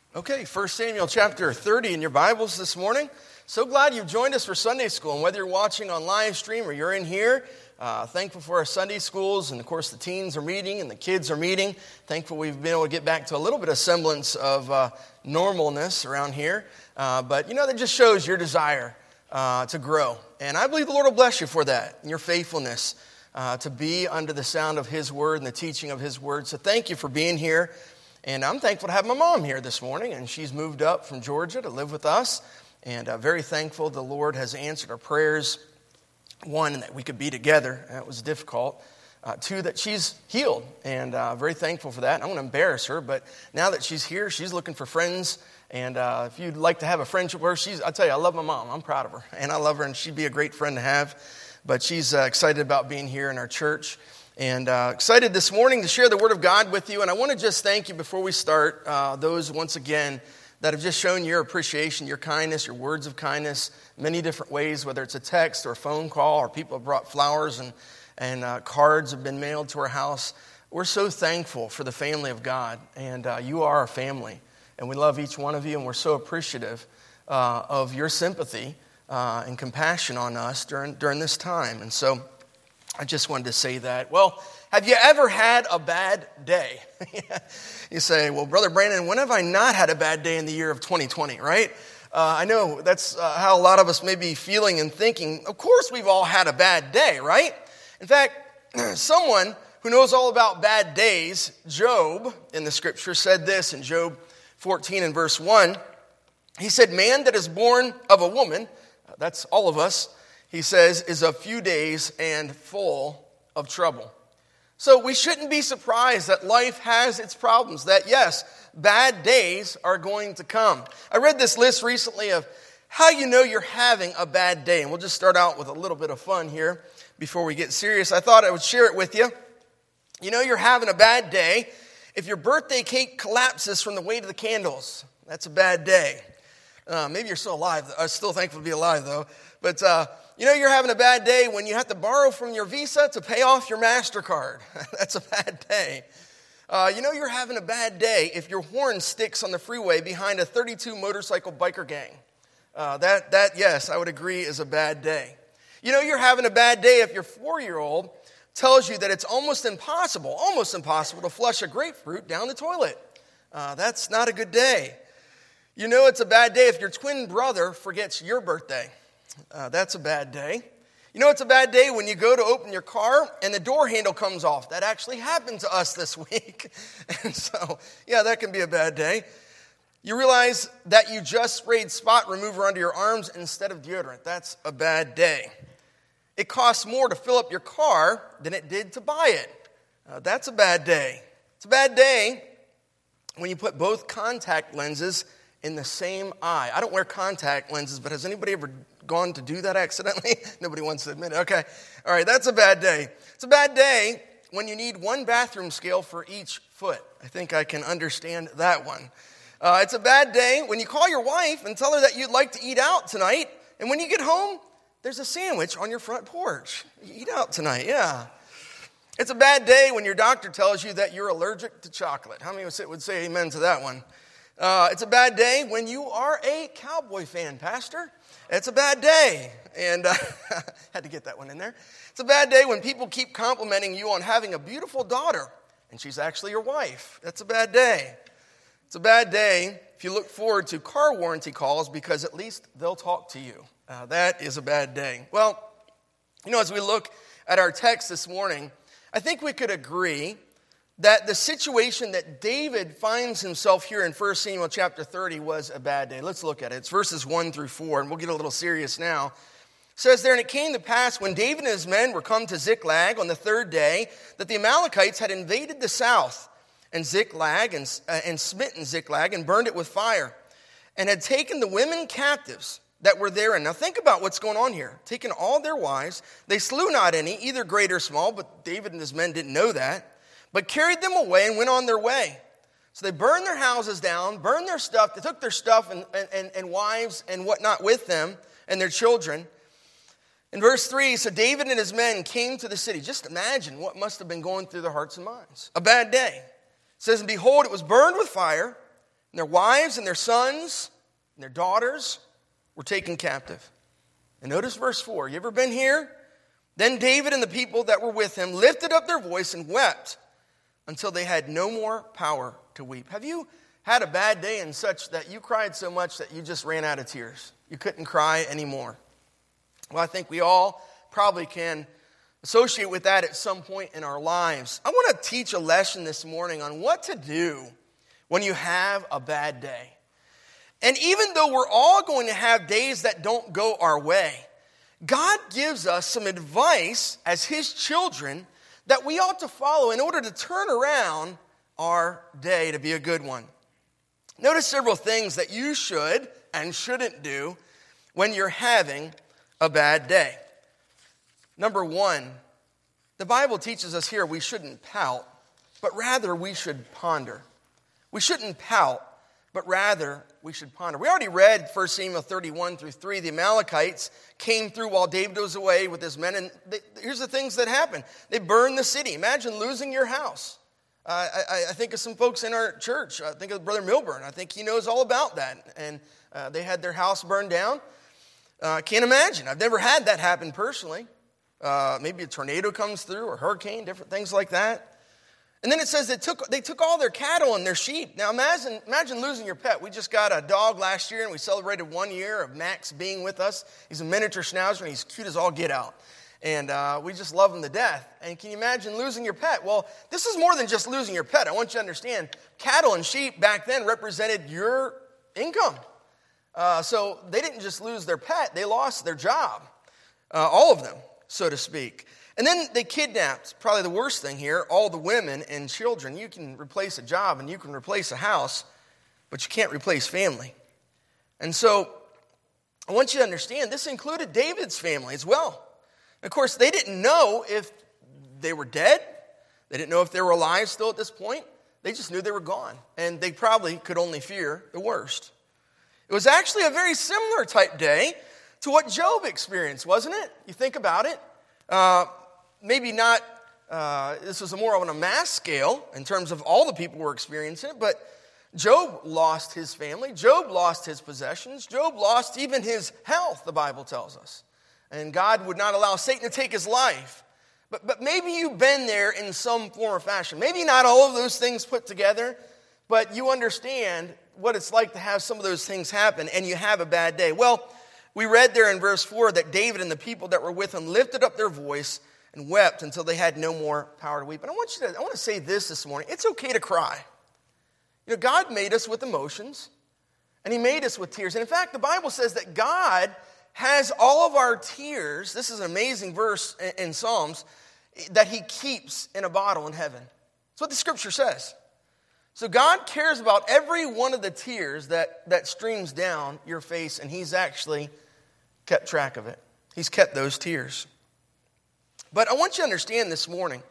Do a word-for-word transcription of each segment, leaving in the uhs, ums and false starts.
Okay, First Samuel chapter thirty in your Bibles this morning. So glad you've joined us for Sunday school. And whether you're watching on live stream or you're in here, uh, thankful for our Sunday schools. And of course, the teens are meeting and the kids are meeting. Thankful we've been able to get back to a little bit of semblance of uh, normalness around here. Uh, but, you know, that just shows your desire uh, to grow. And I believe the Lord will bless you for that and your faithfulness uh, to be under the sound of His Word and the teaching of His Word. So thank you for being here. And I'm thankful to have my mom here this morning, and she's moved up from Georgia to live with us, and uh, very thankful the Lord has answered our prayers. One, that we could be together. That was difficult. Uh, two, that she's healed, and uh, very thankful for that. And I'm going to embarrass her, but now that she's here, she's looking for friends, and uh, if you'd like to have a friendship with her, she's, I tell you, I love my mom. I'm proud of her, and I love her, and she'd be a great friend to have, but she's uh, excited about being here in our church. And uh, excited this morning to share the Word of God with you. And I want to just thank you before we start, uh, those once again that have just shown your appreciation, your kindness, your words of kindness, many different ways, whether it's a text or a phone call, or people have brought flowers and, and uh, cards have been mailed to our house. We're so thankful for the family of God. And uh, you are our family. And we love each one of you. And we're so appreciative uh, of your sympathy uh, and compassion on us during, during this time. And so I just wanted to say that. Well, have you ever had a bad day? You say, well, Brother Brandon, when have I not had a bad day in the year of twenty twenty, right? Uh, I know that's uh, how a lot of us may be feeling and thinking. Of course, we've all had a bad day, right? In fact, someone who knows all about bad days, Job, in the scripture, said this in Job fourteen and verse one. He said, man that is born of a woman, that's all of us, he says, is a few days and full of trouble. So we shouldn't be surprised that life has its problems, that yes, bad days are going to come. I read this list recently of how you know you're having a bad day. And we'll just start out with a little bit of fun here before we get serious. I thought I would share it with you. You know you're having a bad day if your birthday cake collapses from the weight of the candles. That's a bad day. Uh, maybe you're still alive. I'm still thankful to be alive, though. But uh, you know you're having a bad day when you have to borrow from your Visa to pay off your MasterCard. That's a bad day. Uh, you know you're having a bad day if your horn sticks on the freeway behind a thirty-two motorcycle biker gang. Uh, that, that, yes, I would agree is a bad day. You know you're having a bad day if your four-year-old tells you that it's almost impossible, almost impossible to flush a grapefruit down the toilet. Uh, that's not a good day. You know it's a bad day if your twin brother forgets your birthday. Uh, that's a bad day. You know it's a bad day when you go to open your car and the door handle comes off. That actually happened to us this week. And so, yeah, that can be a bad day. You realize that you just sprayed spot remover under your arms instead of deodorant. That's a bad day. It costs more to fill up your car than it did to buy it. Uh, that's a bad day. It's a bad day when you put both contact lenses in the same eye. I don't wear contact lenses, but has anybody ever gone to do that accidentally? Nobody wants to admit it. Okay. All right, that's a bad day. It's a bad day when you need one bathroom scale for each foot. I think I can understand that one. Uh, it's a bad day when you call your wife and tell her that you'd like to eat out tonight, and when you get home, there's a sandwich on your front porch. You eat out tonight, yeah. It's a bad day when your doctor tells you that you're allergic to chocolate. How many would say amen to that one? Uh, it's a bad day when you are a Cowboy fan, Pastor. It's a bad day. And uh, had to get that one in there. It's a bad day when people keep complimenting you on having a beautiful daughter, and she's actually your wife. That's a bad day. It's a bad day if you look forward to car warranty calls because at least they'll talk to you. Uh, that is a bad day. Well, you know, as we look at our text this morning, I think we could agree that the situation that David finds himself here in First Samuel chapter thirty was a bad day. Let's look at it. It's verses one through four, and we'll get a little serious now. It says there, and it came to pass when David and his men were come to Ziklag on the third day, that the Amalekites had invaded the south, and Ziklag, and, uh, and smitten Ziklag, and burned it with fire, and had taken the women captives that were therein. Now think about what's going on here. Taken all their wives, they slew not any, either great or small, but David and his men didn't know that, but carried them away and went on their way. So they burned their houses down, burned their stuff. They took their stuff and, and, and wives and whatnot with them and their children. In verse three, so David and his men came to the city. Just imagine what must have been going through their hearts and minds. A bad day. It says, and behold, it was burned with fire, And their wives and their sons and their daughters were taken captive. And notice verse four. You ever been here? Then David and the people that were with him lifted up their voice and wept until they had no more power to weep. Have you had a bad day and such that you cried so much that you just ran out of tears? You couldn't cry anymore. Well, I think we all probably can associate with that at some point in our lives. I want to teach a lesson this morning on what to do when you have a bad day. And even though we're all going to have days that don't go our way, God gives us some advice as his children that we ought to follow in order to turn around our day to be a good one. Notice several things that you should and shouldn't do when you're having a bad day. Number one, the Bible teaches us here we shouldn't pout, but rather we should ponder. We shouldn't pout, but rather we should ponder. We already read First Samuel thirty-one through three. The Amalekites came through while David was away with his men, and they, here's the things that happened. They burned the city. Imagine losing your house. Uh, I, I think of some folks in our church. I think of Brother Milburn. I think he knows all about that. And uh, they had their house burned down. I uh, can't imagine. I've never had that happen personally. Uh, maybe a tornado comes through or hurricane, different things like that. And then it says they took they took all their cattle and their sheep. Now imagine imagine losing your pet. We just got a dog last year and we celebrated one year of Max being with us. He's a miniature schnauzer and he's cute as all get out. And uh, we just love him to death. And can you imagine losing your pet? Well, this is more than just losing your pet. I want you to understand, cattle and sheep back then represented your income. Uh, so they didn't just lose their pet, they lost their job. Uh, all of them, so to speak. And then they kidnapped, probably the worst thing here, all the women and children. You can replace a job and you can replace a house, but you can't replace family. And so I want you to understand, this included David's family as well. Of course, they didn't know if they were dead. They didn't know if they were alive still at this point. They just knew they were gone. And they probably could only fear the worst. It was actually a very similar type day to what Job experienced, wasn't it? You think about it. Uh, maybe not, uh, this was more on a mass scale in terms of all the people were experiencing it, but Job lost his family. Job lost his possessions. Job lost even his health, the Bible tells us. And God would not allow Satan to take his life. But, but maybe you've been there in some form or fashion. Maybe not all of those things put together, but you understand what it's like to have some of those things happen and you have a bad day. Well, we read there in verse four that David and the people that were with him lifted up their voice and wept until they had no more power to weep. And I want you to, I want to say this this morning. It's okay to cry. You know, God made us with emotions, and he made us with tears. And in fact, the Bible says that God has all of our tears, this is an amazing verse in, in Psalms, that he keeps in a bottle in heaven. That's what the scripture says. So God cares about every one of the tears that, that streams down your face, and he's actually kept track of it. He's kept those tears. But I want you to understand this morning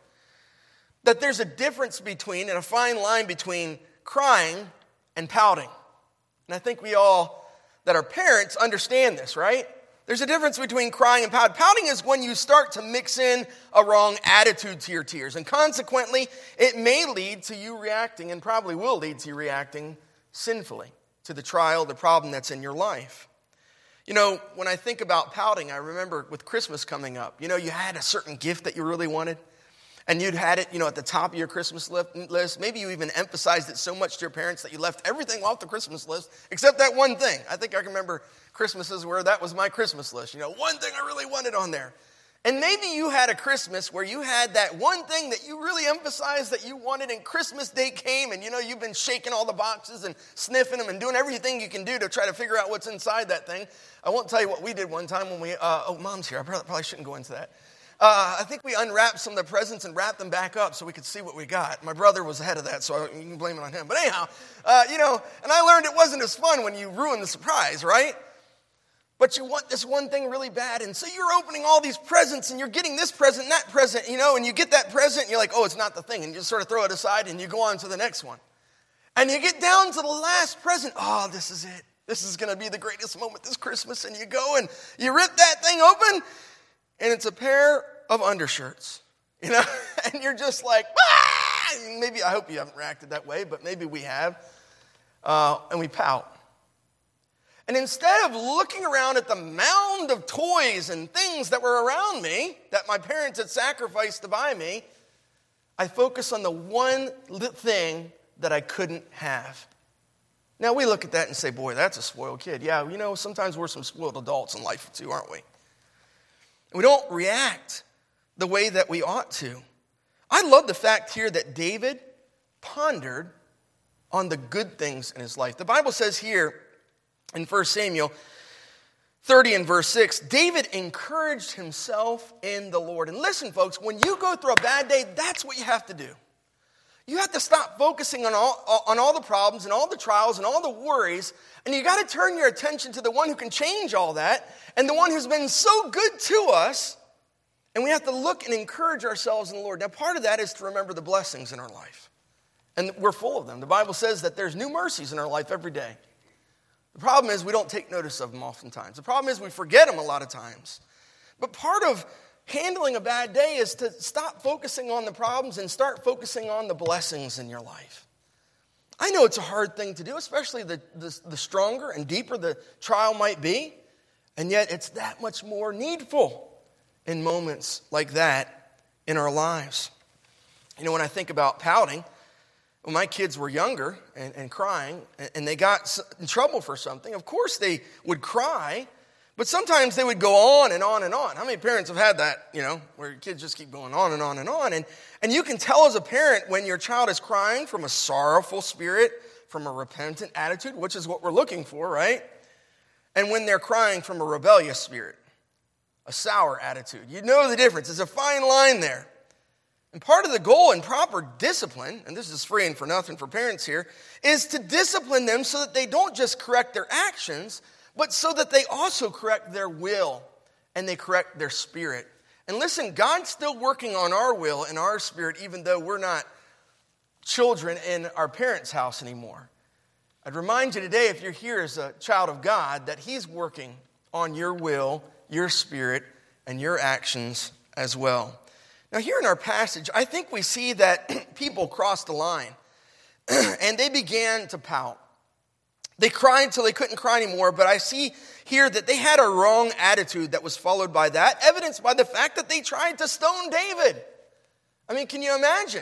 that there's a difference between, and a fine line between, crying and pouting. And I think we all, that are parents, understand this, right? There's a difference between crying and pouting. Pouting is when you start to mix in a wrong attitude to your tears. And consequently, it may lead to you reacting, and probably will lead to you reacting sinfully to the trial, the problem that's in your life. You know, when I think about pouting, I remember with Christmas coming up, you know, you had a certain gift that you really wanted, and you'd had it, you know, at the top of your Christmas list. Maybe you even emphasized it so much to your parents that you left everything off the Christmas list, except that one thing. I think I can remember Christmases where that was my Christmas list. You know, one thing I really wanted on there. And maybe you had a Christmas where you had that one thing that you really emphasized that you wanted, and Christmas Day came, and you know, you've been shaking all the boxes and sniffing them and doing everything you can do to try to figure out what's inside that thing. I won't tell you what we did one time when we, uh, oh, Mom's here. I probably shouldn't go into that. Uh, I think we unwrapped some of the presents and wrapped them back up so we could see what we got. My brother was ahead of that, so you can blame it on him. But anyhow, uh, you know, and I learned it wasn't as fun when you ruin the surprise, right? But you want this one thing really bad, and so you're opening all these presents, and you're getting this present and that present, you know, and you get that present, and you're like, oh, it's not the thing, and you just sort of throw it aside, and you go on to the next one. And you get down to the last present. Oh, this is it. This is going to be the greatest moment this Christmas, and you go, and you rip that thing open, and it's a pair of undershirts, you know, and you're just like, ah! Maybe, I hope you haven't reacted that way, but maybe we have. uh, and we pout. And instead of looking around at the mound of toys and things that were around me, that my parents had sacrificed to buy me, I focus on the one thing that I couldn't have. Now, we look at that and say, boy, that's a spoiled kid. Yeah, you know, sometimes we're some spoiled adults in life too, aren't we? We don't react the way that we ought to. I love the fact here that David pondered on the good things in his life. The Bible says here, in First Samuel thirty and verse six, David encouraged himself in the Lord. And listen, folks, when you go through a bad day, that's what you have to do. You have to stop focusing on all, on all the problems and all the trials and all the worries, and you got to turn your attention to the one who can change all that and the one who's been so good to us, and we have to look and encourage ourselves in the Lord. Now, part of that is to remember the blessings in our life, and we're full of them. The Bible says that there's new mercies in our life every day. The problem is we don't take notice of them oftentimes. The problem is we forget them a lot of times. But part of handling a bad day is to stop focusing on the problems and start focusing on the blessings in your life. I know it's a hard thing to do, especially the, the, the stronger and deeper the trial might be. And yet it's that much more needful in moments like that in our lives. You know, when I think about pouting, when my kids were younger and, and crying, and they got in trouble for something, of course they would cry, but sometimes they would go on and on and on. How many parents have had that, you know, where your kids just keep going on and on and on? And, and you can tell as a parent when your child is crying from a sorrowful spirit, from a repentant attitude, which is what we're looking for, right? And when they're crying from a rebellious spirit, a sour attitude. You know the difference. There's a fine line there. And part of the goal in proper discipline, and this is free and for nothing for parents here, is to discipline them so that they don't just correct their actions, but so that they also correct their will and they correct their spirit. And listen, God's still working on our will and our spirit, even though we're not children in our parents' house anymore. I'd remind you today, if you're here as a child of God, that He's working on your will, your spirit, and your actions as well. Now, here in our passage, I think we see that people crossed the line and they began to pout. They cried until they couldn't cry anymore, but I see here that they had a wrong attitude that was followed by that, evidenced by the fact that they tried to stone David. I mean, can you imagine?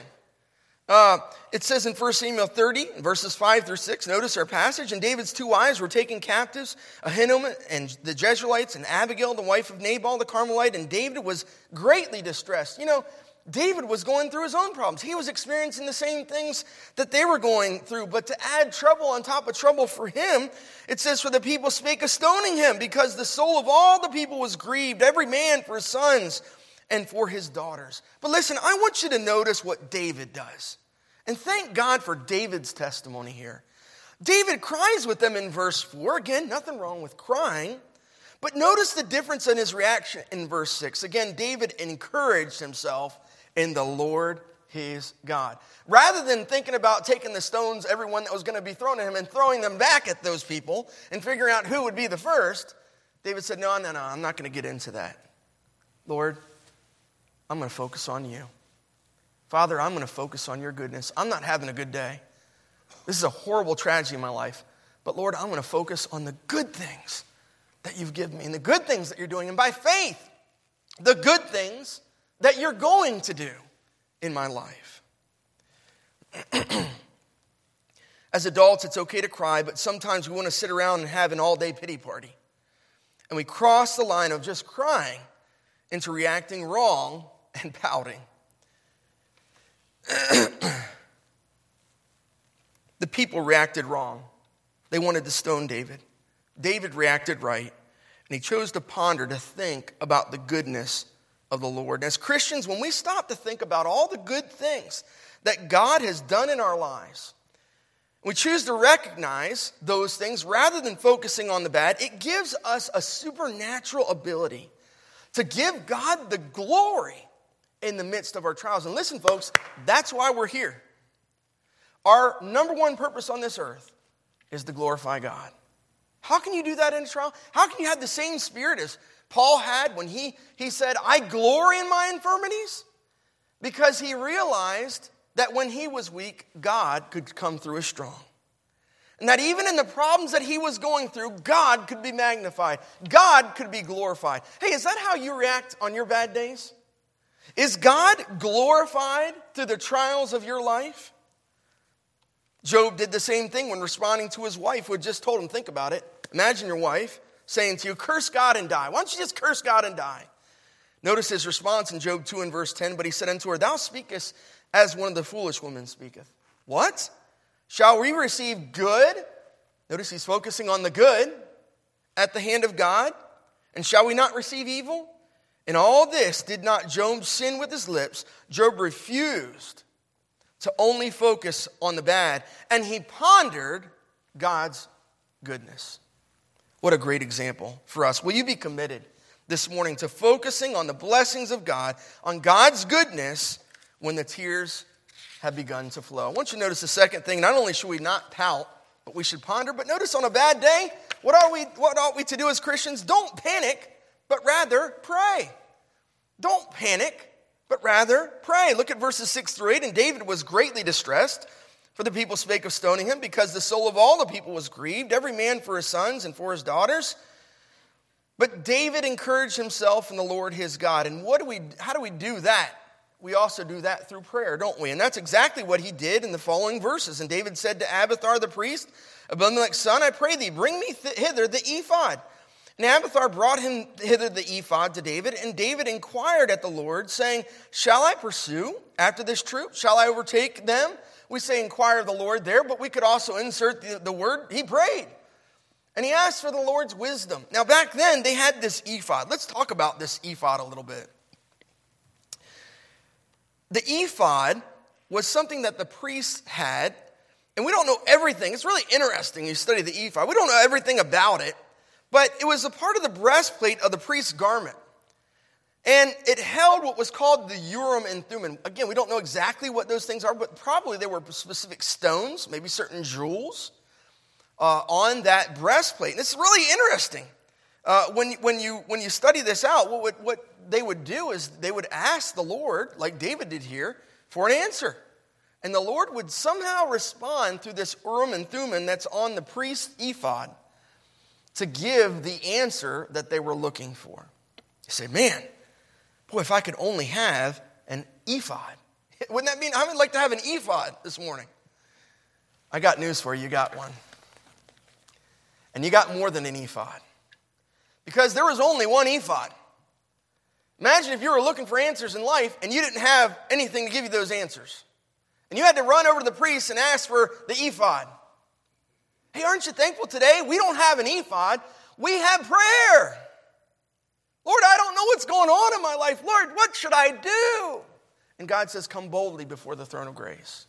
Uh, it says in First Samuel thirty, verses five through six, notice our passage, and David's two wives were taken captives, Ahinoam and the Jezreelites, and Abigail, the wife of Nabal the Carmelite, and David was greatly distressed. You know, David was going through his own problems. He was experiencing the same things that they were going through, but to add trouble on top of trouble for him, it says, for the people spake of stoning him, because the soul of all the people was grieved, every man for his sons and for his daughters. But listen, I want you to notice what David does. And thank God for David's testimony here. David cries with them in verse four. Again, nothing wrong with crying. But notice the difference in his reaction in verse six. Again, David encouraged himself in the Lord his God. Rather than thinking about taking the stones, everyone that was going to be thrown at him, and throwing them back at those people and figuring out who would be the first, David said, no, no, no, I'm not going to get into that. Lord, I'm going to focus on you. Father, I'm going to focus on your goodness. I'm not having a good day. This is a horrible tragedy in my life. But Lord, I'm going to focus on the good things that you've given me and the good things that you're doing. And by faith, the good things that you're going to do in my life. As adults, it's okay to cry, but sometimes we want to sit around and have an all-day pity party. And we cross the line of just crying into reacting wrong and pouting. The people reacted wrong. They wanted to stone David. David reacted right, and he chose to ponder, to think about the goodness of the Lord. And as Christians, when we stop to think about all the good things that God has done in our lives, we choose to recognize those things rather than focusing on the bad, it gives us a supernatural ability to give God the glory in the midst of our trials. And listen, folks, that's why we're here. Our number one purpose on this earth is to glorify God. How can you do that in a trial? How can you have the same spirit as Paul had when he, he said, I glory in my infirmities? Because he realized that when he was weak, God could come through as strong. And that even in the problems that he was going through, God could be magnified. God could be glorified. Hey, is that how you react on your bad days? Is God glorified through the trials of your life? Job did the same thing when responding to his wife who had just told him, think about it. Imagine your wife saying to you, curse God and die. Why don't you just curse God and die? Notice his response in Job two and verse ten. But he said unto her, thou speakest as one of the foolish women speaketh. What? Shall we receive good? Notice he's focusing on the good at the hand of God. And shall we not receive evil? In all this did not Job sin with his lips. Job refused to only focus on the bad. And he pondered God's goodness. What a great example for us. Will you be committed this morning to focusing on the blessings of God, on God's goodness when the tears have begun to flow? I want you to notice the second thing. Not only should we not pout, but we should ponder. But notice on a bad day, what are we, what ought we to do as Christians? Don't panic, but rather pray. Don't panic, but rather pray. Look at verses six through eight. And David was greatly distressed, for the people spake of stoning him, because the soul of all the people was grieved, every man for his sons and for his daughters. But David encouraged himself in the Lord his God. And what do we? How do we do that? We also do that through prayer, don't we? And that's exactly what he did in the following verses. And David said to Abiathar the priest, Abimelech's son, I pray thee, bring me th- hither the ephod. And Abiathar brought him hither the ephod to David, and David inquired at the Lord, saying, shall I pursue after this troop? Shall I overtake them? We say inquire of the Lord there, but we could also insert the, the word, he prayed. And he asked for the Lord's wisdom. Now back then, they had this ephod. Let's talk about this ephod a little bit. The ephod was something that the priests had, and we don't know everything. It's really interesting you study the ephod. We don't know everything about it, but it was a part of the breastplate of the priest's garment. And it held what was called the Urim and Thummim. Again, we don't know exactly what those things are, but probably there were specific stones, maybe certain jewels, uh, on that breastplate. And it's really interesting. Uh, when, when, you, when you study this out, what, would, what they would do is they would ask the Lord, like David did here, for an answer. And the Lord would somehow respond through this Urim and Thummim that's on the priest's ephod to give the answer that they were looking for. You say, man, boy, if I could only have an ephod. Wouldn't that mean I would like to have an ephod this morning? I got news for you. You got one. And you got more than an ephod. Because there was only one ephod. Imagine if you were looking for answers in life and you didn't have anything to give you those answers. And you had to run over to the priest and ask for the ephod. Hey, aren't you thankful today? We don't have an ephod. We have prayer. Lord, I don't know what's going on in my life. Lord, what should I do? And God says, come boldly before the throne of grace.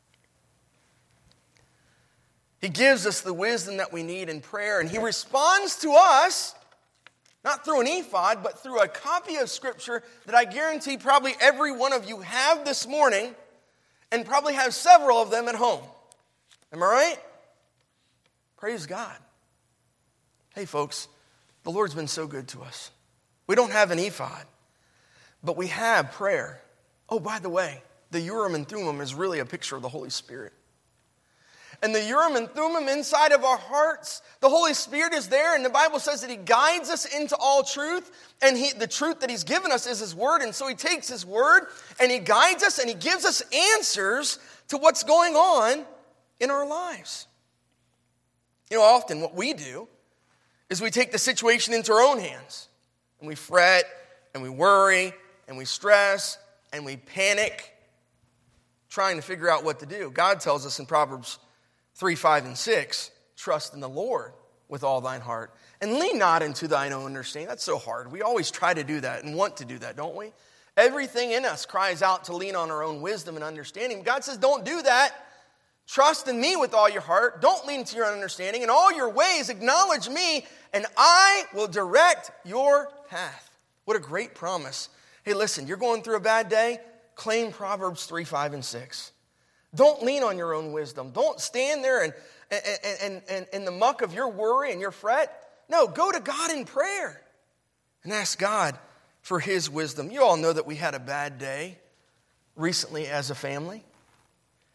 He gives us the wisdom that we need in prayer, and he responds to us, not through an ephod, but through a copy of Scripture that I guarantee probably every one of you have this morning, and probably have several of them at home. Am I right? Praise God. Hey, folks, the Lord's been so good to us. We don't have an ephod, but we have prayer. Oh, by the way, the Urim and Thummim is really a picture of the Holy Spirit. And the Urim and Thummim inside of our hearts, the Holy Spirit is there, and the Bible says that he guides us into all truth, and he, the truth that he's given us is his word, and so he takes his word, and he guides us, and he gives us answers to what's going on in our lives. You know, often what we do is we take the situation into our own hands, and we fret, and we worry, and we stress, and we panic, trying to figure out what to do. God tells us in Proverbs three, five, and six, trust in the Lord with all thine heart, and lean not into thine own understanding. That's so hard. We always try to do that and want to do that, don't we? Everything in us cries out to lean on our own wisdom and understanding. God says, don't do that. Trust in me with all your heart. Don't lean to your own understanding. In all your ways, acknowledge me, and I will direct your path. What a great promise. Hey, listen, you're going through a bad day? Claim Proverbs three, five, and six. Don't lean on your own wisdom. Don't stand there and, and, and, and in the muck of your worry and your fret. No, go to God in prayer and ask God for his wisdom. You all know that we had a bad day recently as a family.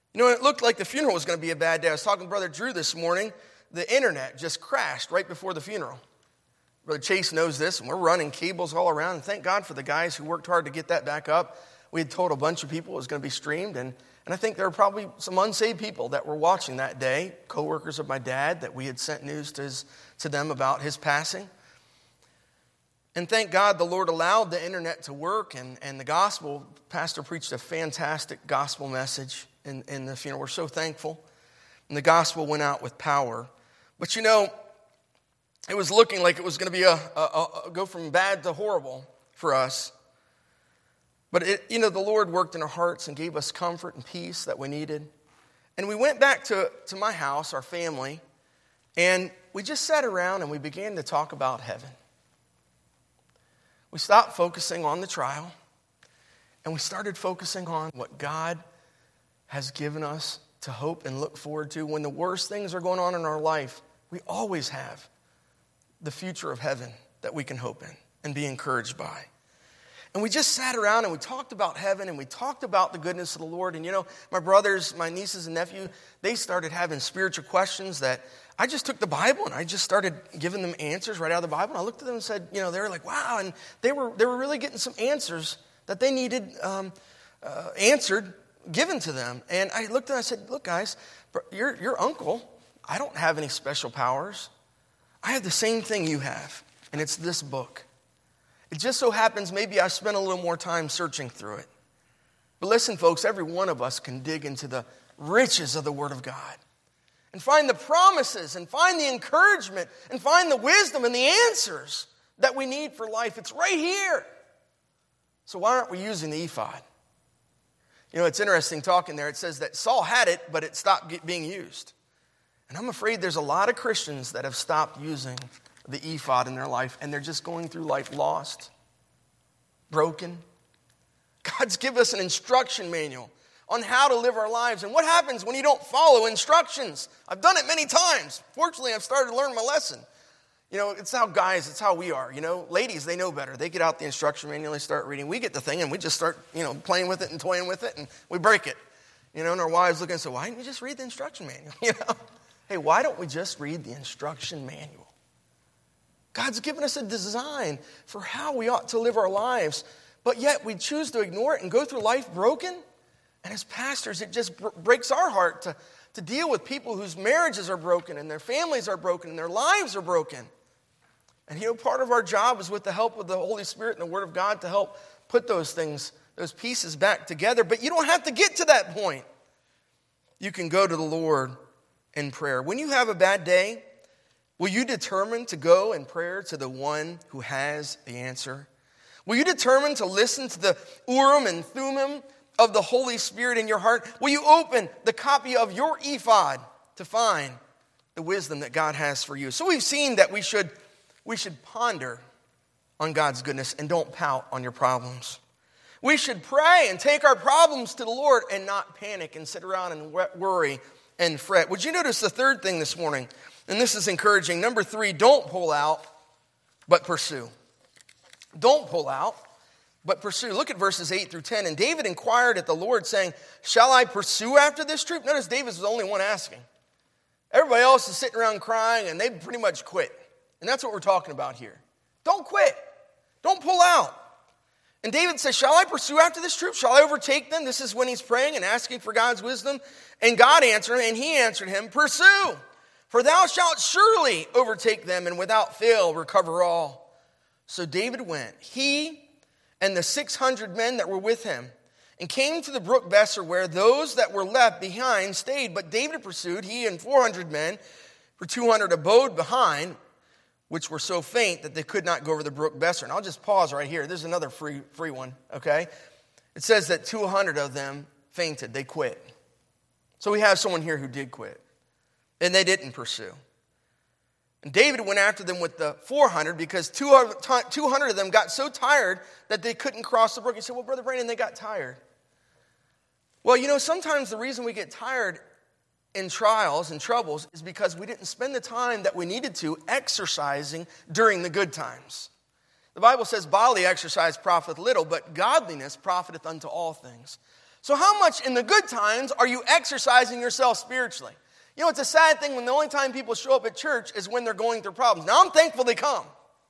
You know, it looked like the funeral was going to be a bad day. I was talking to Brother Drew this morning. The internet just crashed right before the funeral. Brother Chase knows this, and we're running cables all around. And thank God for the guys who worked hard to get that back up. We had told a bunch of people it was going to be streamed, and, and I think there were probably some unsaved people that were watching that day, co-workers of my dad, that we had sent news to, his, to them about his passing. And thank God the Lord allowed the internet to work, and, and the gospel, pastor preached a fantastic gospel message in, in the funeral. We're so thankful. And the gospel went out with power. But you know, it was looking like it was going to be a, a, a go from bad to horrible for us. But it, you know, the Lord worked in our hearts and gave us comfort and peace that we needed. And we went back to, to my house, our family, and we just sat around and we began to talk about heaven. We stopped focusing on the trial, and we started focusing on what God has given us to hope and look forward to. When the worst things are going on in our life, we always have the future of heaven that we can hope in and be encouraged by. And we just sat around and we talked about heaven and we talked about the goodness of the Lord. And you know, my brothers, my nieces and nephew, they started having spiritual questions that I just took the Bible and I just started giving them answers right out of the Bible. And I looked at them and said, you know, they were like, wow. And they were they were really getting some answers that they needed um, uh, answered, given to them. And I looked at them and I said, look, guys, your, your uncle, I don't have any special powers. I have the same thing you have, and it's this book. It just so happens maybe I spent a little more time searching through it. But listen, folks, every one of us can dig into the riches of the Word of God and find the promises and find the encouragement and find the wisdom and the answers that we need for life. It's right here. So why aren't we using the ephod? You know, it's interesting talking there. It says that Saul had it, but it stopped being used. And I'm afraid there's a lot of Christians that have stopped using the ephod in their life, and they're just going through life lost, broken. God's given us an instruction manual on how to live our lives. And what happens when you don't follow instructions? I've done it many times. Fortunately, I've started to learn my lesson. You know, it's how guys, it's how we are. You know, ladies, they know better. They get out the instruction manual, they start reading. We get the thing, and we just start, you know, playing with it and toying with it, and we break it. You know, and our wives look and say, why didn't you just read the instruction manual? You know? Hey, why don't we just read the instruction manual? God's given us a design for how we ought to live our lives, but yet we choose to ignore it and go through life broken. And as pastors, it just breaks our heart to, to deal with people whose marriages are broken and their families are broken and their lives are broken. And you know, part of our job is with the help of the Holy Spirit and the Word of God to help put those things, those pieces back together. But you don't have to get to that point. You can go to the Lord in prayer. When you have a bad day, will you determine to go in prayer to the one who has the answer? Will you determine to listen to the Urim and Thummim of the Holy Spirit in your heart? Will you open the copy of your ephod to find the wisdom that God has for you? So we've seen that we should, we should ponder on God's goodness and don't pout on your problems. We should pray and take our problems to the Lord and not panic and sit around and worry and fret. Would you notice the third thing this morning? And this is encouraging. Number three, don't pull out, but pursue. Don't pull out, but pursue. Look at verses eight through ten. And David inquired at the Lord, saying, shall I pursue after this troop? Notice David was the only one asking. Everybody else is sitting around crying, and they pretty much quit. And that's what we're talking about here. Don't quit. Don't pull out. And David says, shall I pursue after this troop? Shall I overtake them? This is when he's praying and asking for God's wisdom. And God answered him, and he answered him, pursue, for thou shalt surely overtake them, and without fail recover all. So David went, he and the six hundred men that were with him, and came to the brook Besser, where those that were left behind stayed. But David pursued, he and four hundred men, for two hundred abode behind, which were so faint that they could not go over the brook Besser. And I'll just pause right here. There's another free free one, okay? It says that two hundred of them fainted. They quit. So we have someone here who did quit. And they didn't pursue. And David went after them with the four hundred because two hundred of them got so tired that they couldn't cross the brook. He said, well, Brother Brandon, they got tired. Well, you know, sometimes the reason we get tired in trials and troubles is because we didn't spend the time that we needed to exercising during the good times. The Bible says bodily exercise profiteth little, but godliness profiteth unto all things. So how much in the good times are you exercising yourself spiritually? You know, it's a sad thing when the only time people show up at church is when they're going through problems. Now, I'm thankful they come.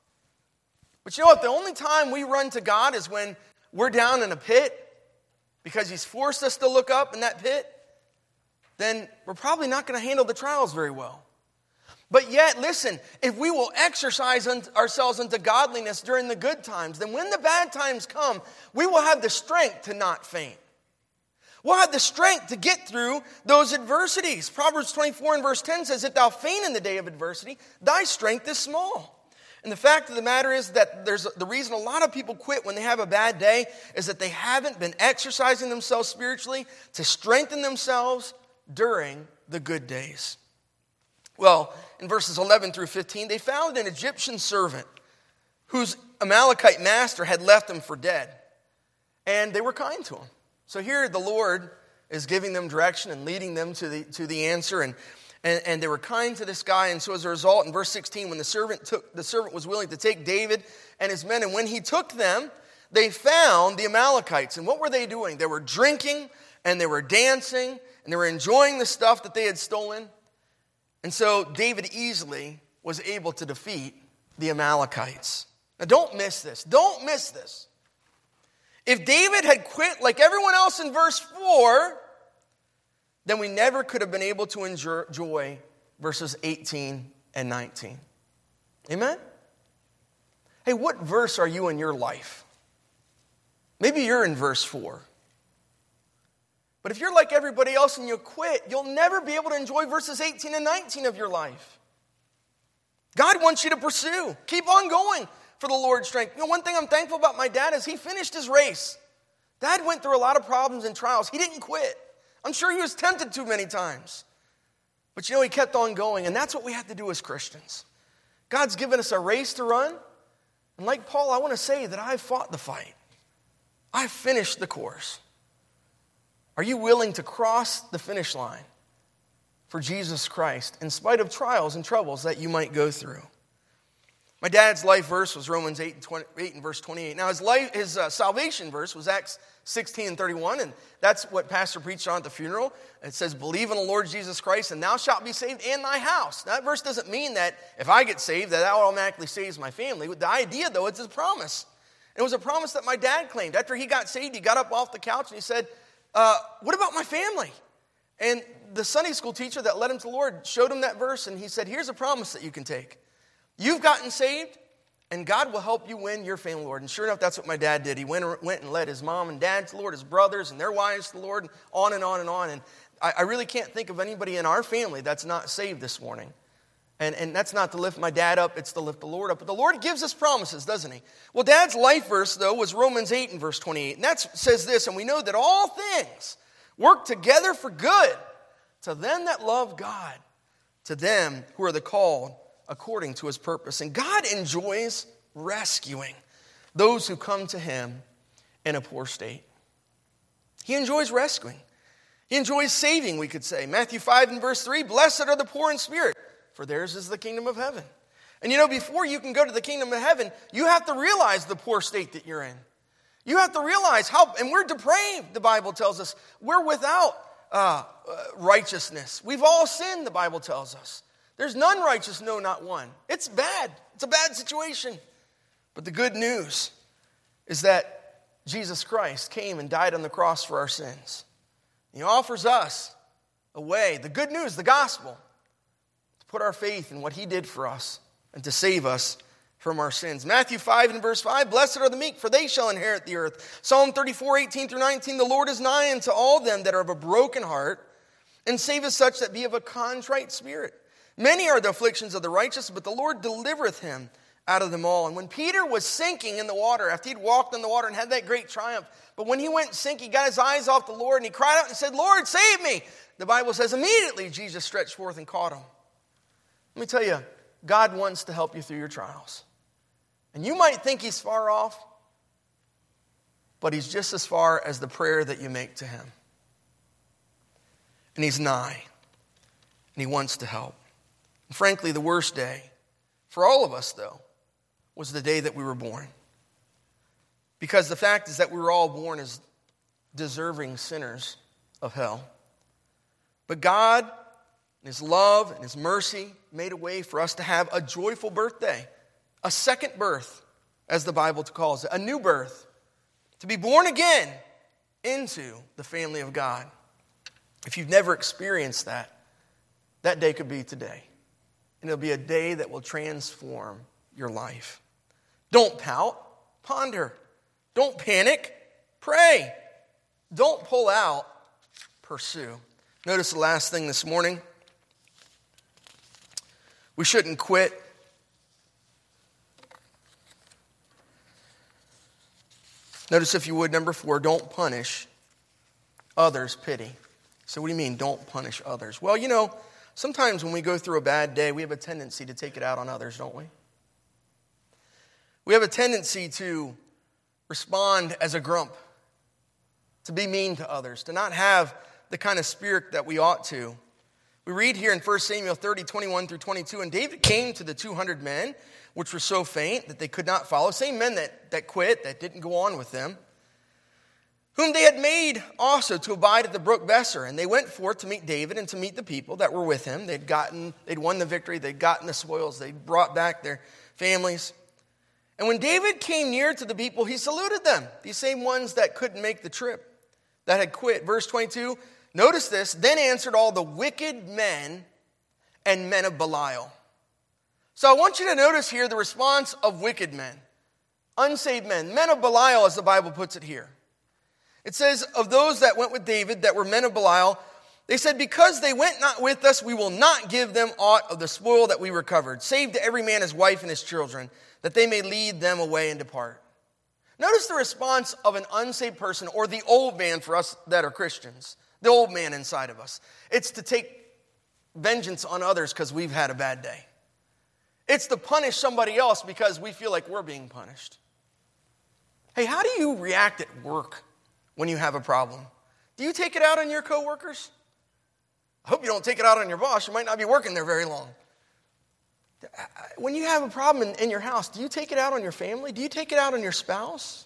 But you know what? The only time we run to God is when we're down in a pit because he's forced us to look up in that pit. Then we're probably not going to handle the trials very well. But yet, listen, if we will exercise ourselves into godliness during the good times, then when the bad times come, we will have the strength to not faint. We'll have the strength to get through those adversities. Proverbs twenty-four and verse ten says, if thou faint in the day of adversity, thy strength is small. And the fact of the matter is that there's the reason a lot of people quit when they have a bad day is that they haven't been exercising themselves spiritually to strengthen themselves during the good days. Well, in verses eleven through fifteen, they found an Egyptian servant whose Amalekite master had left him for dead. And they were kind to him. So here the Lord is giving them direction and leading them to the, to the answer. And, and, and they were kind to this guy. And so as a result, in verse sixteen, when the servant took, the servant was willing to take David and his men. And when he took them, they found the Amalekites. And what were they doing? They were drinking and they were dancing and they were enjoying the stuff that they had stolen. And so David easily was able to defeat the Amalekites. Now don't miss this. Don't miss this. If David had quit like everyone else in verse four, then we never could have been able to enjoy verses eighteen and nineteen. Amen? Hey, what verse are you in your life? Maybe you're in verse four. But if you're like everybody else and you quit, you'll never be able to enjoy verses eighteen and nineteen of your life. God wants you to pursue. Keep on going for the Lord's strength. You know, one thing I'm thankful about my dad is he finished his race. Dad went through a lot of problems and trials. He didn't quit. I'm sure he was tempted to many times. But you know, he kept on going. And that's what we have to do as Christians. God's given us a race to run. And like Paul, I want to say that I've fought the fight. I've finished the course. Are you willing to cross the finish line for Jesus Christ in spite of trials and troubles that you might go through? My dad's life verse was Romans eight and, twenty, eight and verse twenty-eight. Now his life, his uh, salvation verse was Acts sixteen and thirty-one, and that's what Pastor preached on at the funeral. It says, believe in the Lord Jesus Christ, and thou shalt be saved and thy house. Now, that verse doesn't mean that if I get saved, that that automatically saves my family. The idea, though, it's a promise. And it was a promise that my dad claimed. After he got saved, he got up off the couch and he said, uh, what about my family? And the Sunday school teacher that led him to the Lord showed him that verse, and he said, here's a promise that you can take. You've gotten saved, and God will help you win your family, Lord. And sure enough, that's what my dad did. He went, went and led his mom and dad to the Lord, his brothers and their wives to the Lord, and on and on and on. And I, I really can't think of anybody in our family that's not saved this morning. And, and that's not to lift my dad up, it's to lift the Lord up. But the Lord gives us promises, doesn't he? Well, Dad's life verse, though, was Romans eight and verse twenty-eight. And that says this, and we know that all things work together for good to them that love God, to them who are the called according to his purpose. And God enjoys rescuing those who come to him in a poor state. He enjoys rescuing. He enjoys saving, we could say. Matthew five and verse three, blessed are the poor in spirit, for theirs is the kingdom of heaven. And you know, before you can go to the kingdom of heaven, you have to realize the poor state that you're in. You have to realize how, and we're depraved, the Bible tells us. We're without uh, uh, righteousness. We've all sinned, the Bible tells us. There's none righteous, no, not one. It's bad. It's a bad situation. But the good news is that Jesus Christ came and died on the cross for our sins. He offers us a way, the good news, the gospel, to put our faith in what he did for us and to save us from our sins. Matthew five and verse five, blessed are the meek, for they shall inherit the earth. Psalm thirty-four, eighteen through nineteen, the Lord is nigh unto all them that are of a broken heart, and saveth such that be of a contrite spirit. Many are the afflictions of the righteous, but the Lord delivereth him out of them all. And when Peter was sinking in the water, after he'd walked in the water and had that great triumph, but when he went sink, he got his eyes off the Lord, and he cried out and said, Lord, save me. The Bible says immediately Jesus stretched forth and caught him. Let me tell you, God wants to help you through your trials. And you might think he's far off, but he's just as far as the prayer that you make to him. And he's nigh, and he wants to help. And frankly, the worst day for all of us, though, was the day that we were born. Because the fact is that we were all born as deserving sinners of hell. But God, in His love and His mercy, made a way for us to have a joyful birthday, a second birth, as the Bible calls it, a new birth, to be born again into the family of God. If you've never experienced that, that day could be today. And it'll be a day that will transform your life. Don't pout, ponder. Don't panic, pray. Don't pull out, pursue. Notice the last thing this morning. We shouldn't quit. Notice, if you would, number four, don't punish others, pity. So what do you mean, don't punish others? Well, you know, sometimes when we go through a bad day, we have a tendency to take it out on others, don't we? We have a tendency to respond as a grump, to be mean to others, to not have the kind of spirit that we ought to. We read here in First Samuel thirty, twenty-one through twenty-two, and David came to the two hundred men, which were so faint that they could not follow, same men that, that quit, that didn't go on with them, whom they had made also to abide at the brook Besser. And they went forth to meet David and to meet the people that were with him. They'd gotten, they'd won the victory, they'd gotten the spoils, they'd brought back their families. And when David came near to the people, he saluted them, these same ones that couldn't make the trip, that had quit. Verse twenty-two, notice this, then answered all the wicked men and men of Belial. So I want you to notice here the response of wicked men, unsaved men, men of Belial, as the Bible puts it here. It says, of those that went with David that were men of Belial, they said, because they went not with us, we will not give them aught of the spoil that we recovered, save to every man his wife and his children, that they may lead them away and depart. Notice the response of an unsaved person, or the old man for us that are Christians, the old man inside of us. It's to take vengeance on others because we've had a bad day. It's to punish somebody else because we feel like we're being punished. Hey, how do you react at work when you have a problem? Do you take it out on your coworkers? I hope you don't take it out on your boss. You might not be working there very long. When you have a problem in, in your house, do you take it out on your family? Do you take it out on your spouse?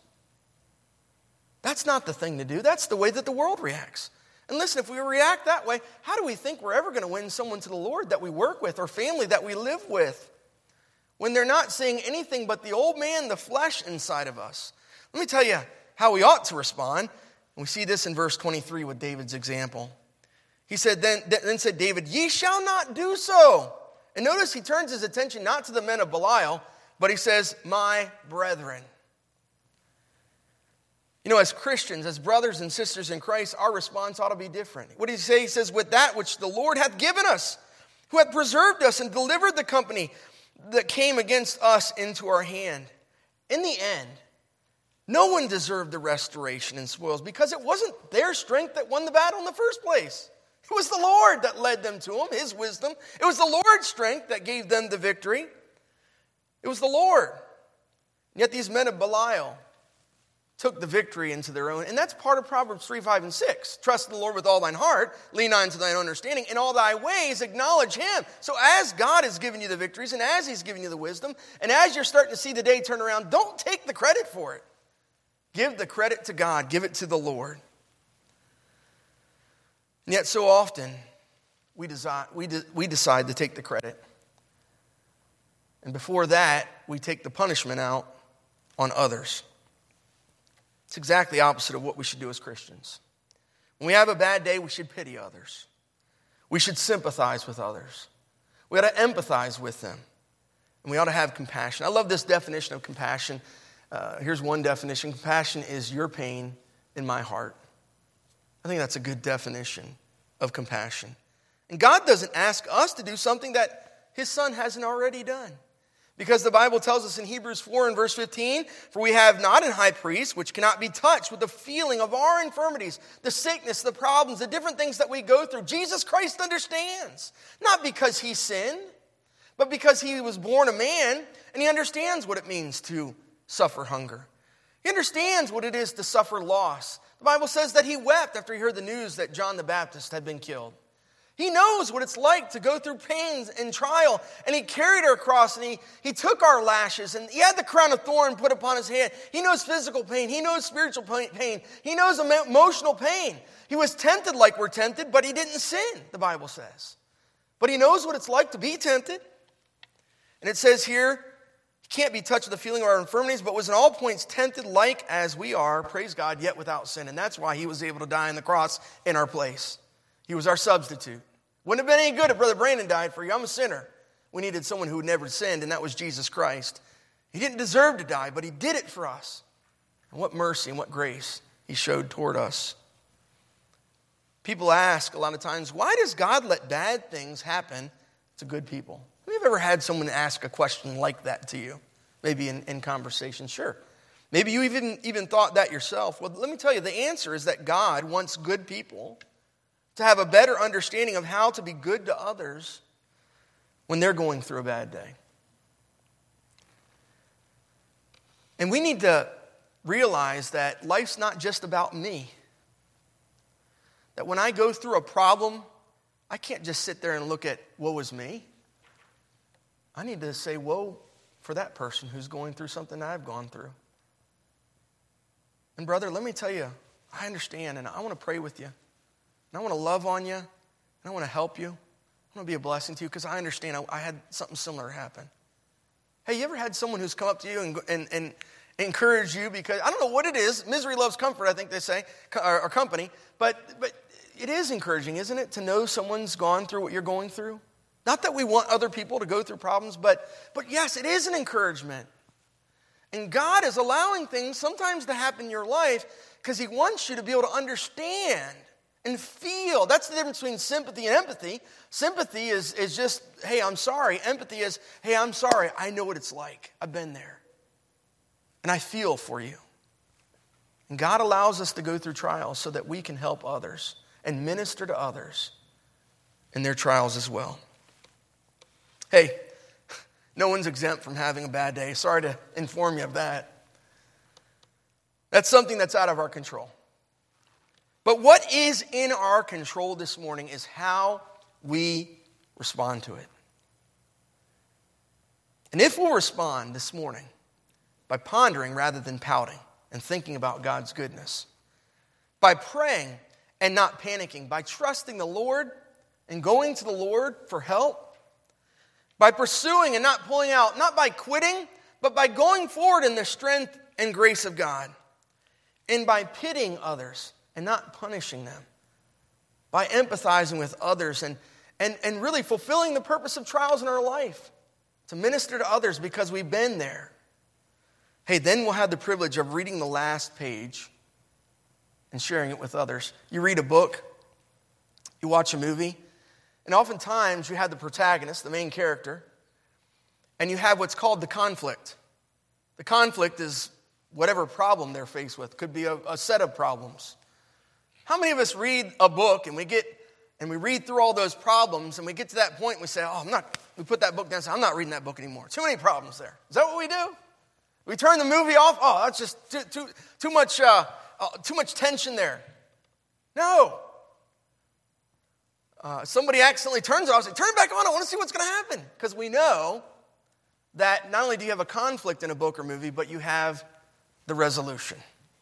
That's not the thing to do. That's the way that the world reacts. And listen, if we react that way, how do we think we're ever going to win someone to the Lord that we work with or family that we live with when they're not seeing anything but the old man, the flesh inside of us? Let me tell you how we ought to respond. We see this in verse twenty-three with David's example. He said, then, then said David, ye shall not do so. And notice he turns his attention not to the men of Belial, but he says, my brethren. You know, as Christians, as brothers and sisters in Christ, our response ought to be different. What does he say? He says, with that which the Lord hath given us, who hath preserved us and delivered the company that came against us into our hand. In the end, no one deserved the restoration and spoils because it wasn't their strength that won the battle in the first place. It was the Lord that led them to him, his wisdom. It was the Lord's strength that gave them the victory. It was the Lord. And yet these men of Belial took the victory into their own. And that's part of Proverbs three, five, and six. Trust in the Lord with all thine heart. Lean not unto thine own understanding. In all thy ways acknowledge him. So as God has given you the victories and as he's given you the wisdom, and as you're starting to see the day turn around, don't take the credit for it. Give the credit to God. Give it to the Lord. And yet so often, we decide, we, de- we decide to take the credit. And before that, we take the punishment out on others. It's exactly opposite of what we should do as Christians. When we have a bad day, we should pity others. We should sympathize with others. We ought to empathize with them. And we ought to have compassion. I love this definition of compassion. Uh, here's one definition. Compassion is your pain in my heart. I think that's a good definition of compassion. And God doesn't ask us to do something that his son hasn't already done. Because the Bible tells us in Hebrews four and verse fifteen, for we have not an high priest which cannot be touched with the feeling of our infirmities, the sickness, the problems, the different things that we go through. Jesus Christ understands. Not because he sinned, but because he was born a man and he understands what it means to suffer hunger. He understands what it is to suffer loss. The Bible says that he wept after he heard the news that John the Baptist had been killed. He knows what it's like to go through pains and trial. And he carried our cross, and he, he took our lashes, and he had the crown of thorn put upon his head. He knows physical pain. He knows spiritual pain. He knows emotional pain. He was tempted like we're tempted, but he didn't sin, the Bible says. But he knows what it's like to be tempted. And it says here, he can't be touched with the feeling of our infirmities, but was in all points tempted like as we are, praise God, yet without sin. And that's why he was able to die on the cross in our place. He was our substitute. Wouldn't have been any good if Brother Brandon died for you. I'm a sinner. We needed someone who never sinned, and that was Jesus Christ. He didn't deserve to die, but he did it for us. And what mercy and what grace he showed toward us. People ask a lot of times, why does God let bad things happen to good people? Have you ever had someone ask a question like that to you? Maybe in, in conversation? Sure. Maybe you even, even thought that yourself. Well, let me tell you, the answer is that God wants good people to have a better understanding of how to be good to others when they're going through a bad day. And we need to realize that life's not just about me. That when I go through a problem, I can't just sit there and look at woe is me. I need to say woe for that person who's going through something I've gone through. And brother, let me tell you, I understand, and I want to pray with you. And I want to love on you, and I want to help you. I want to be a blessing to you because I understand I, I had something similar happen. Hey, you ever had someone who's come up to you and, and, and encourage you because, I don't know what it is, misery loves comfort, I think they say, or, or company, but, but it is encouraging, isn't it, to know someone's gone through what you're going through? Not that we want other people to go through problems, but, but yes, it is an encouragement. And God is allowing things sometimes to happen in your life because he wants you to be able to understand and feel. That's the difference between sympathy and empathy. Sympathy is, is just, hey, I'm sorry. Empathy is, hey, I'm sorry. I know what it's like. I've been there. And I feel for you. And God allows us to go through trials so that we can help others and minister to others in their trials as well. Hey, no one's exempt from having a bad day. Sorry to inform you of that. That's something that's out of our control. But what is in our control this morning is how we respond to it. And if we'll respond this morning by pondering rather than pouting and thinking about God's goodness, by praying and not panicking, by trusting the Lord and going to the Lord for help, by pursuing and not pulling out, not by quitting, but by going forward in the strength and grace of God, and by pitying others and not punishing them, by empathizing with others and, and, and really fulfilling the purpose of trials in our life, to minister to others because we've been there. Hey, then we'll have the privilege of reading the last page and sharing it with others. You read a book, you watch a movie, and oftentimes you have the protagonist, the main character, and you have what's called the conflict. The conflict is whatever problem they're faced with. Could be a, a set of problems. How many of us read a book and we get and we read through all those problems and we get to that point and we say, oh, I'm not, we put that book down and say, I'm not reading that book anymore. Too many problems there. Is that what we do? We turn the movie off? Oh, that's just too too, too much uh, uh, too much tension there. No. Uh, somebody accidentally turns it off, say, turn it back on, I want to see what's going to happen. Because we know that not only do you have a conflict in a book or movie, but you have the resolution.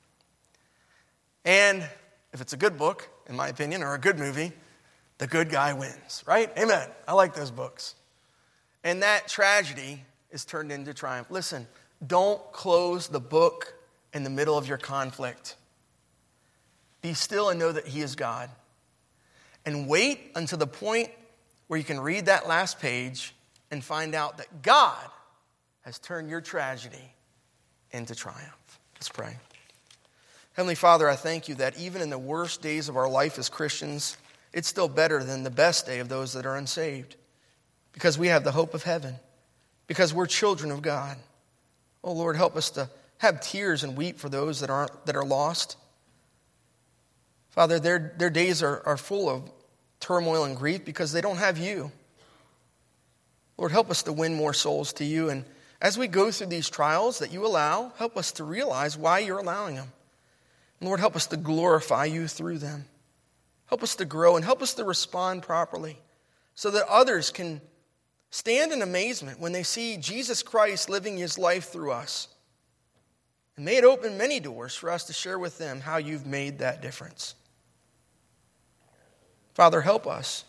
And if it's a good book, in my opinion, or a good movie, the good guy wins, right? Amen. I like those books. And that tragedy is turned into triumph. Listen, don't close the book in the middle of your conflict. Be still and know that he is God. And wait until the point where you can read that last page and find out that God has turned your tragedy into triumph. Let's pray. Heavenly Father, I thank you that even in the worst days of our life as Christians, it's still better than the best day of those that are unsaved. Because we have the hope of heaven. Because we're children of God. Oh Lord, help us to have tears and weep for those that aren't that are lost. Father, their, their days are, are full of turmoil and grief because they don't have you. Lord, help us to win more souls to you. And as we go through these trials that you allow, help us to realize why you're allowing them. Lord, help us to glorify you through them. Help us to grow and help us to respond properly so that others can stand in amazement when they see Jesus Christ living his life through us. And may it open many doors for us to share with them how you've made that difference. Father, help us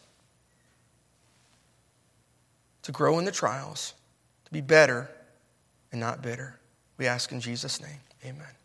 to grow in the trials, to be better and not bitter. We ask in Jesus' name, amen.